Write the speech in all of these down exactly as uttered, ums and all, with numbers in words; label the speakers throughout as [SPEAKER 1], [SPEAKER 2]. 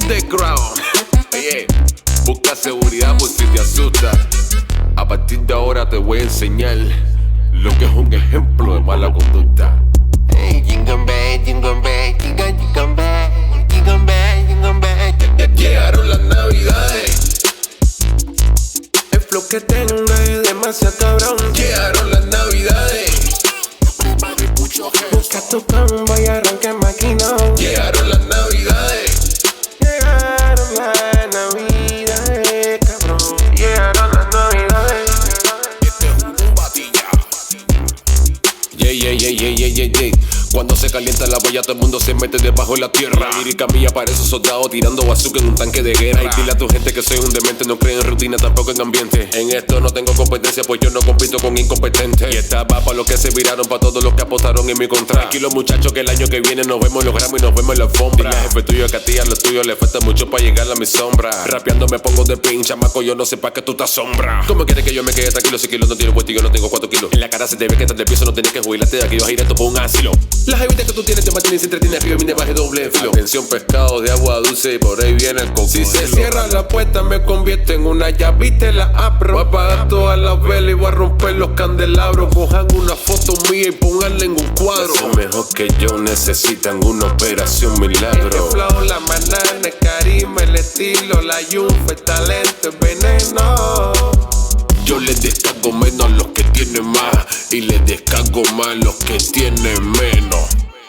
[SPEAKER 1] underground. Oye, busca seguridad por si te asusta. A partir de ahora te voy a enseñar lo que es un ejemplo de mala conducta.
[SPEAKER 2] Hey, jingle bell, jingle bell, jingle, jingle bell, jingle bell, jingle bell.
[SPEAKER 1] Llegaron las navidades.
[SPEAKER 2] El flow que tengo es demasiado cabrón.
[SPEAKER 1] Llegaron las navidades.
[SPEAKER 2] Busca tu combo y arranca el maquinón.
[SPEAKER 1] Llegaron las navidades.
[SPEAKER 2] Llegaron las navidades, cabrón. Llegaron las navidades.
[SPEAKER 1] Este es un batilla. Yeah, yeah, yeah, yeah, yeah, yeah, yeah. Cuando se calienta la boya, todo el mundo se mete debajo de la tierra. La lírica mía parece un soldado tirando bazooka en un tanque de guerra. Y dile a tu gente que soy un demente, no creo en rutina, tampoco en ambiente. En esto no tengo competencia, pues yo no compito con incompetentes. Y esta va para los que se viraron, para todos los que apostaron en mi contra. Tranquilos muchachos, que el año que viene nos vemos en los Grammy y nos vemos en la alfombra. Dile al jefe tuyo que a ti a lo tuyo le falta mucho para llegar a mi sombra. Rapeando me pongo de pin, chamaco, yo no sé pa' que tú te asombras. ¿Cómo quieres que yo me quede tranquilo si kilos no tiene puesto y yo no tengo cuatro kilos? En la cara se te ve que estás del piso, no tienes que jubilarte de aquí, vas a ir esto por un asilo. Las evitas que tú tienes te mantienen, se entretienen arriba y viene baje doble filo. Atención pescado de agua dulce y por ahí viene el cocodrilo. Si se cierra la puerta me convierto en una llave y te la abro. Voy a apagar todas las velas y voy a romper los candelabros. Cojan una foto mía y pónganla en un cuadro. Los mejor que yo necesitan una operación milagro.
[SPEAKER 2] El flow, la banana, el carisma, el estilo, la yufa, el talento, el veneno.
[SPEAKER 1] Yo les descargo menos a los que tienen más y les descargo más a los que tienen menos.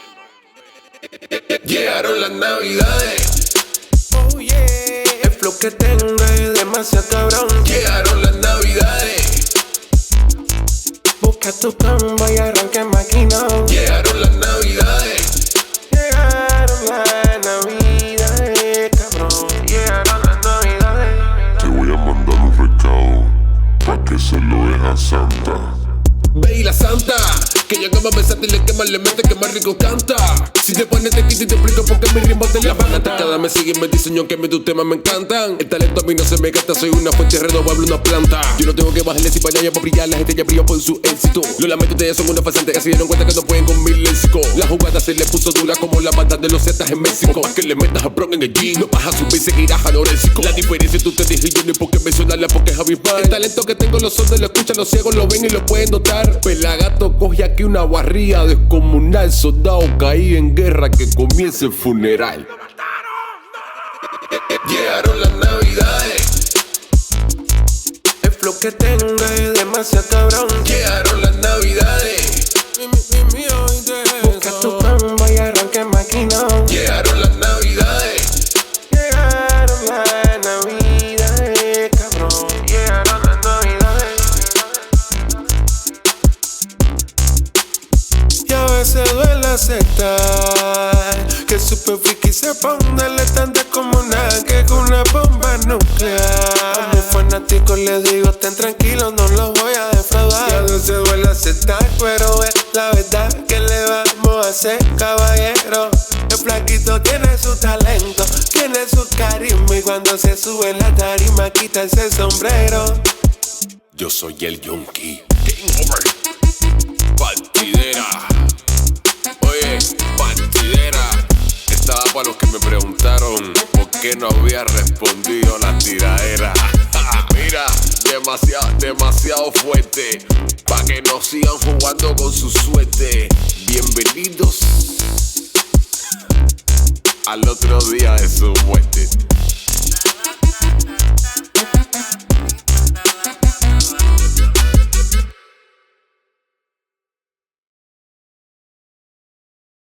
[SPEAKER 1] Llegaron las navidades.
[SPEAKER 2] Oh yeah. El flow que tengo es demasiado cabrón.
[SPEAKER 1] Llegaron las navidades.
[SPEAKER 2] Busca tu combo y arranca el maquinón.
[SPEAKER 1] Llegaron las navidades.
[SPEAKER 2] Llegaron las navidades, cabrón. Llegaron las navidades.
[SPEAKER 3] Te voy a mandar un recado pa' que se lo dejes a Santa.
[SPEAKER 1] Ve y la santa, que llegaba a besarte y le quema, le mete que más rico canta. Si te pones te quito y te explico por qué mis ritmos te levantan. Cada mes siguen me diseño que mis tus temas me encantan. El talento a mí no se me gasta, soy una fuente renovable, una planta. Yo no tengo que bajarle si para allá para brillar, la gente ya brilla por su éxito. Lo lamento, ustedes son una pasante, que se dieron cuenta que no pueden con mi léxico. La jugada se le puso dura como la banda de los Zetas en México. Pa' que le metas a Bron en el G, no vas a subir y seguirás anoréxico. La diferencia entre ustedes y yo no hay por qué mencionarla porque es abismal. El talento que tengo los sordos lo escuchan, los ciegos lo ven y lo pueden notar. Pelagato coge aquí una barriga descomunal. Soldado caí en guerra, que comience el funeral. Llegaron las navidades.
[SPEAKER 2] El flow que tengo es demasiado cabrón.
[SPEAKER 1] Llegaron las navidades.
[SPEAKER 2] Busca tu combo y arranca el maquinón.
[SPEAKER 1] Llegaron las navidades.
[SPEAKER 2] Llegaron las navidades, cabrón. Llegaron las navidades. Y a veces duele aceptar que el super friki se pone letante como una que con una bomba nuclear. A mis fanáticos les digo, estén tranquilos, no los voy a defraudar. Y a veces duele aceptar, pero es la verdad que le vamos a hacer, caballero. El flaquito tiene su talento, tiene su carisma, y cuando se sube en la tarima quita ese sombrero.
[SPEAKER 1] Yo soy el Yonki. Game over. Partidera. Oye, partidera. Estaba para los que me preguntaron por qué no había respondido a la tiradera. Mira, demasiado, demasiado fuerte, pa' que no sigan jugando con su suerte. Bienvenidos al otro día de su muerte.